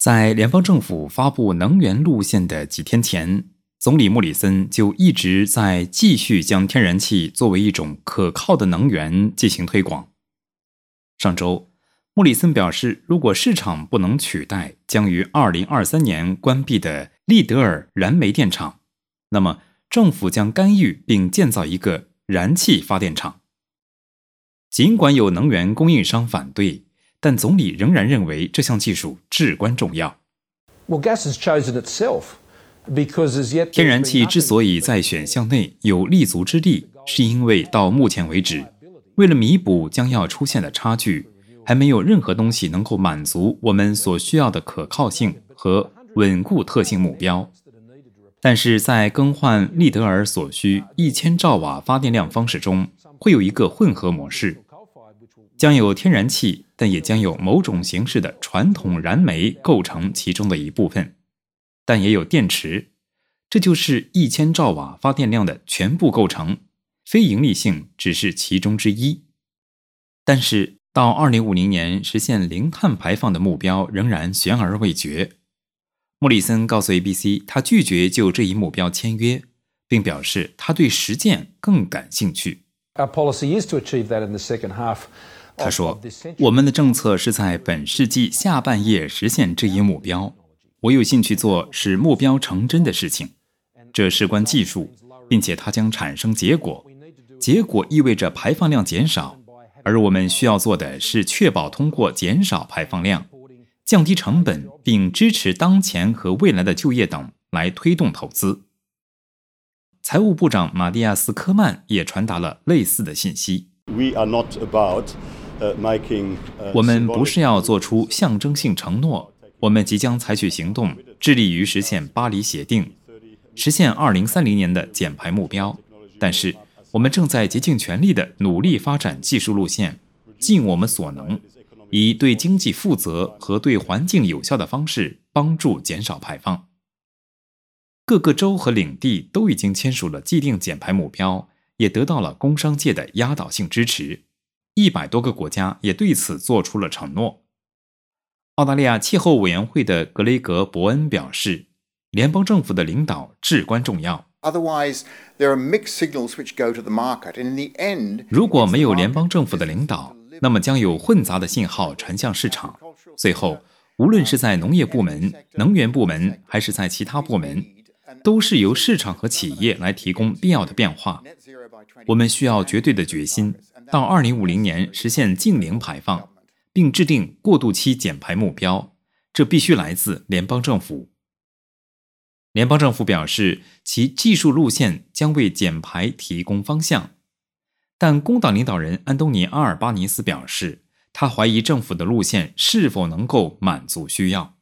在联邦政府发布能源路线的几天前，总理莫里森就一直在继续将天然气作为一种可靠的能源进行推广。上周，莫里森表示，如果市场不能取代将于2023年关闭的利德尔燃煤电厂，那么政府将干预并建造一个燃气发电厂。尽管有能源供应商反对，但总理仍然认为这项技术至关重要。天然气之所以在选项内有立足之地，是因为到目前为止，为了弥补将要出现的差距，还没有任何东西能够满足我们所需要的可靠性和稳固特性目标。但是在更换利德尔所需1000兆瓦发电量方式中，会有一个混合模式，将有天然气，但也将有某种形式的传统燃煤构成其中的一部分，但也有电池，这就是1000兆瓦发电量的全部构成，非盈利性只是其中之一。但是到2050年实现零碳排放的目标仍然悬而未决。莫里森告诉 ABC， 他拒绝就这一目标签约，并表示他对实践更感兴趣。他说，我们的政策是在本世纪下半叶实现这一目标。我有兴趣做使目标成真的事情，这事关技术，并且它将产生结果。结果意味着排放量减少，而我们需要做的是确保通过减少排放量，降低成本，并支持当前和未来的就业等来推动投资。财务部长马蒂亚斯·科曼也传达了类似的信息。我们不是要做出象征性承诺，我们即将采取行动，致力于实现巴黎协定，实现2030年的减排目标。但是，我们正在竭尽全力地努力发展技术路线，尽我们所能，以对经济负责和对环境有效的方式帮助减少排放。各个州和领地都已经签署了既定减排目标，也得到了工商界的压倒性支持。100多个国家也对此做出了承诺。澳大利亚气候委员会的格雷格·伯恩表示，联邦政府的领导至关重要。如果没有联邦政府的领导，那么将有混杂的信号传向市场，最后无论是在农业部门、能源部门还是在其他部门，都是由市场和企业来提供必要的变化。我们需要绝对的决心，到2050年实现净零排放，并制定过渡期减排目标，这必须来自联邦政府。联邦政府表示，其技术路线将为减排提供方向，但工党领导人安东尼·阿尔巴尼斯表示，他怀疑政府的路线是否能够满足需要。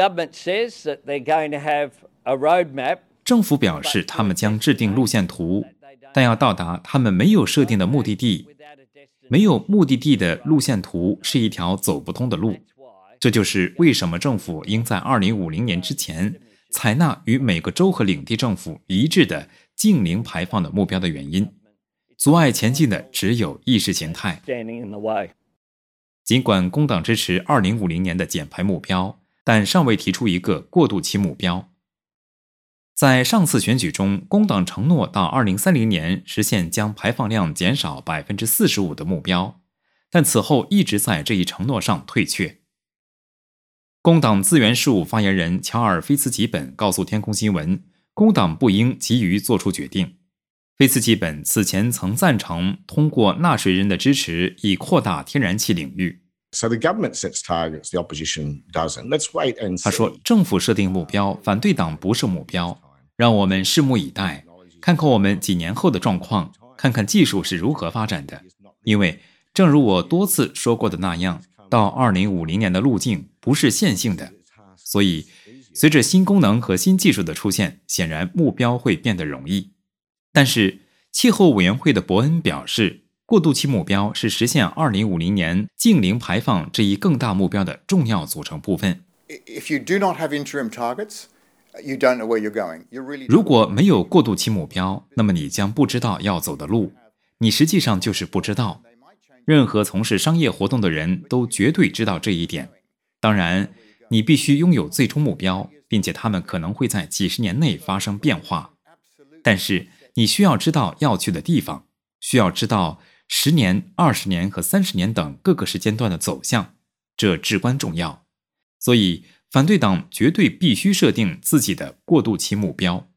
政府表示，他们将制定路线图，但要到达他们没有设定的目的地。没有目的地的路线图是一条走不通的路，这就是为什么政府应在2050年之前采纳与每个州和领地政府一致的净零排放的目标的原因。阻碍前进的只有意识形态。尽管工党支持2050年的减排目标，但尚未提出一个过渡期目标。在上次选举中，工党承诺到2030年实现将排放量减少45%的目标，但此后一直在这一承诺上退却。工党资源事务发言人乔尔·菲茨吉本告诉天空新闻，工党不应急于做出决定。菲茨吉本此前曾赞成通过纳税人的支持以扩大天然气领域。他说，政府设定目标，反对党不设目标，让我们拭目以待，看看我们几年后的状况，看看技术是如何发展的。因为正如我多次说过的那样，到2050年的路径不是线性的，所以随着新功能和新技术的出现，显然目标会变得容易。但是气候委员会的伯恩表示，过渡期目标是实现2050年净零排放这一更大目标的重要组成部分。如果没有过渡期目标，那么你将不知道要走的路，你实际上就是不知道。任何从事商业活动的人都绝对知道这一点。当然， 你必须拥有最终目标，并且它们可能会在几十年内发生变化。但是你需要知道要去的地方，需要知道10年、20年和30年等各个时间段的走向，这至关重要。所以反对党绝对必须设定自己的过渡期目标。